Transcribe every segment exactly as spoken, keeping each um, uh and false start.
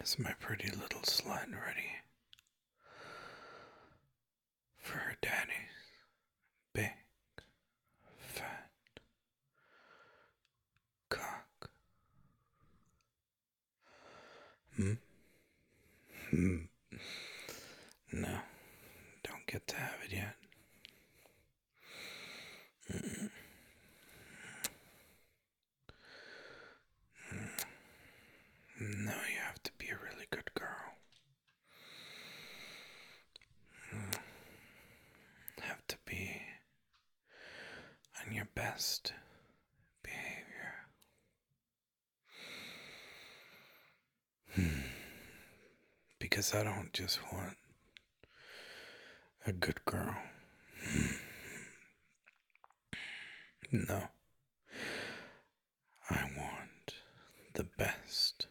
Is my pretty little slut ready for her daddy's big, fat cock? Hmm? Hmm. No, don't get to have it yet. Mm-mm. No, you have to be a really good girl. Mm. Have to be on your best behavior. Hmm. Because I don't just want a good girl. Hmm. No, I want the best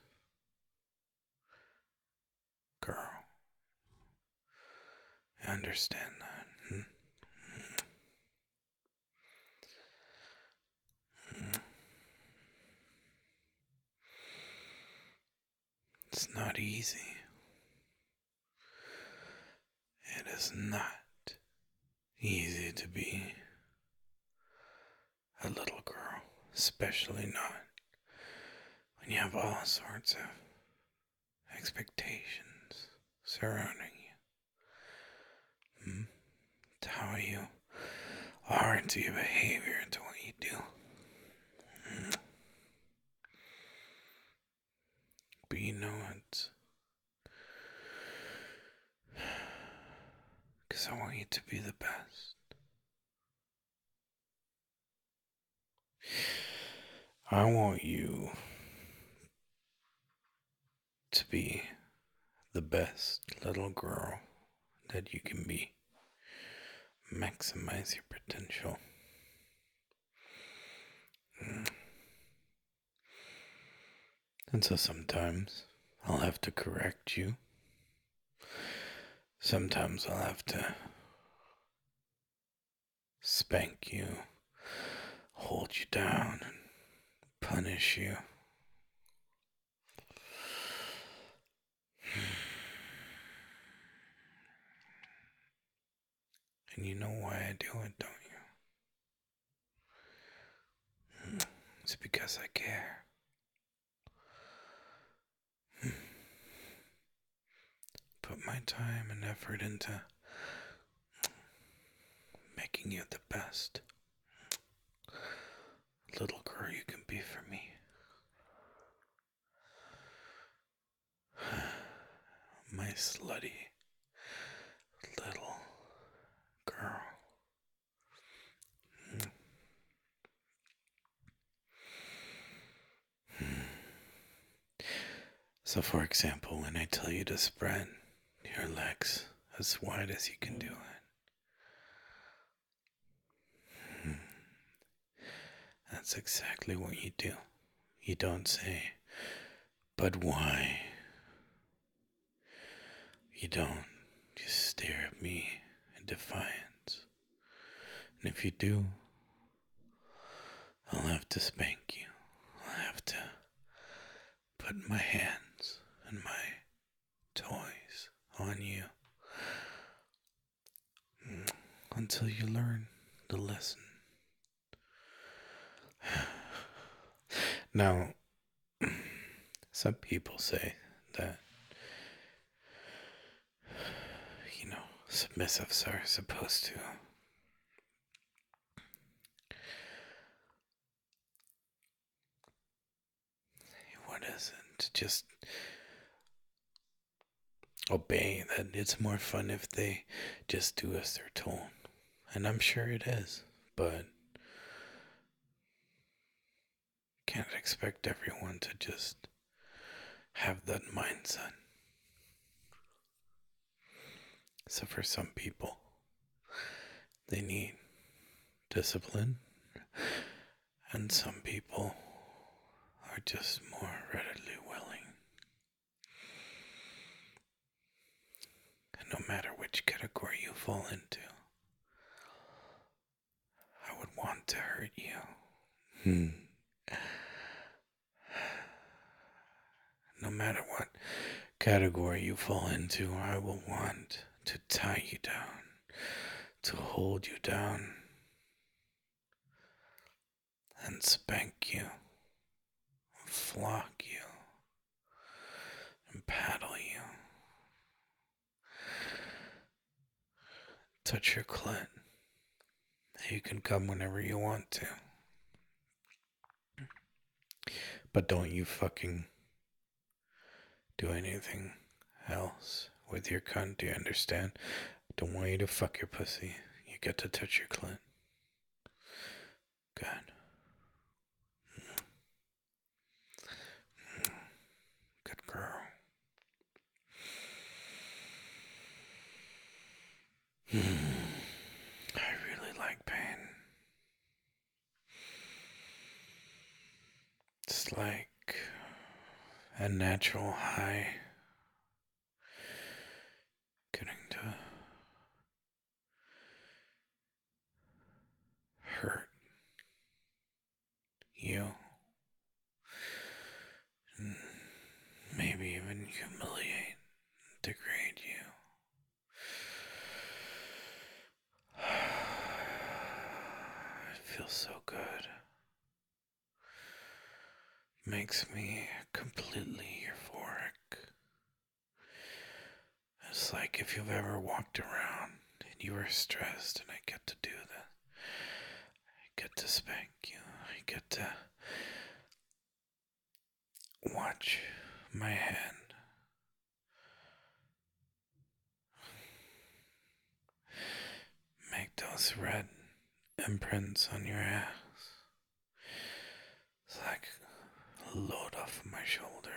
girl. I understand that. Hmm? Hmm. It's not easy. It is not easy to be a little girl, especially not when you have all sorts of expectations surrounding you. Hmm? To how you are, to your behavior, to what you do. Hmm? But you know what? Because I want you to be the best. I want you to be the best little girl that you can be. Maximize your potential. Mm. And so sometimes I'll have to correct you. Sometimes I'll have to spank you, hold you down, and punish you. And you know why I do it, don't you? It's because I care. Put my time and effort into making you the best little girl you can be for me. My slutty little girl. So, for example, when I tell you to spread your legs as wide as you can do it, that's exactly what you do. You don't say, but why? You don't just stare at me in defiance. And if you do, I'll have to spank you. I'll have to put my hands and my toys on you until you learn the lesson. Now, some people say that, you know, submissives are supposed to what is it? To just obey, that it's more fun if they just do as they're told. And I'm sure it is, but can't expect everyone to just have that mindset. So for some people, they need discipline, and some people are just more readily willing. And no matter which category you fall into, I would want to hurt you. Hmm. No matter what category you fall into, I will want to tie you down, to hold you down, and spank you, flock you, and paddle you, touch your clit. You can come whenever you want to. But don't you fucking do anything else with your cunt, do you understand? Don't want you to fuck your pussy. You get to touch your clit. Good. Good girl. I really like pain. It's like a natural high. Getting to hurt you. And maybe even humiliate, degrade you. It feels so good. Makes me completely euphoric. It's like if you've ever walked around and you were stressed and I get to do that. I get to spank you. I get to watch my hand make those red imprints on your ass. It's like a load off my shoulders.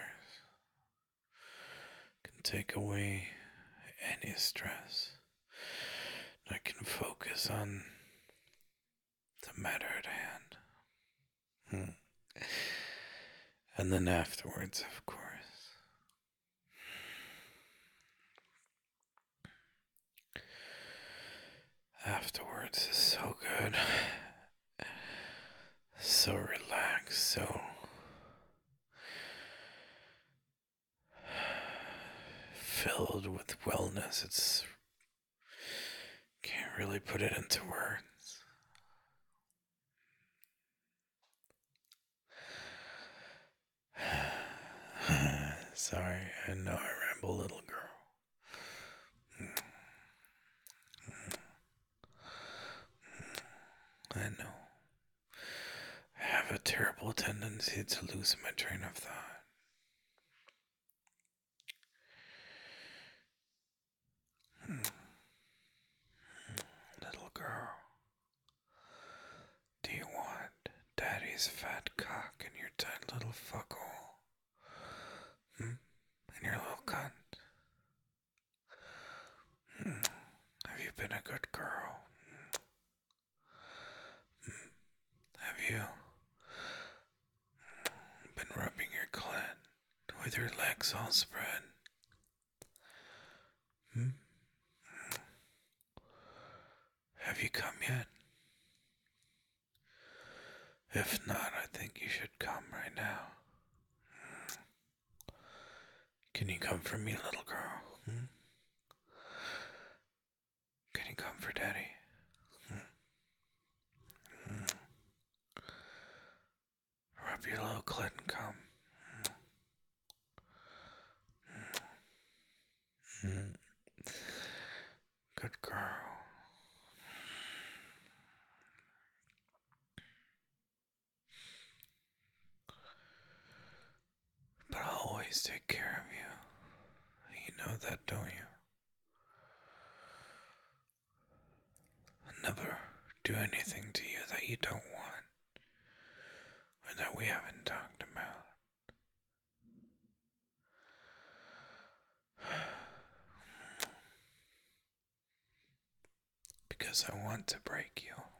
Can take away any stress. I can focus on the matter at hand. Hmm. And then afterwards, of course. Afterwards is so good. So relaxed, so filled with wellness. It's can't really put it into words. Sorry, I know I ramble, little girl. I know. I have a terrible tendency to lose my train of thought. Little girl, do you want daddy's fat cock in your tight little fuckhole? Hmm? In your little cunt? Hmm. Have you been a good girl? Hmm. Have you been rubbing your clit with your legs all spread? Hmm? Have you come yet? If not, I think you should come right now. Can you come for me, little girl? Hmm? Can you come for daddy? Hmm? Hmm. Rub your little clit and come. Hmm. Hmm. Good girl. But I'll always take care of you. You know that, don't you? I'll never do anything to you that you don't want, or that we haven't talked about. Because I want to break you.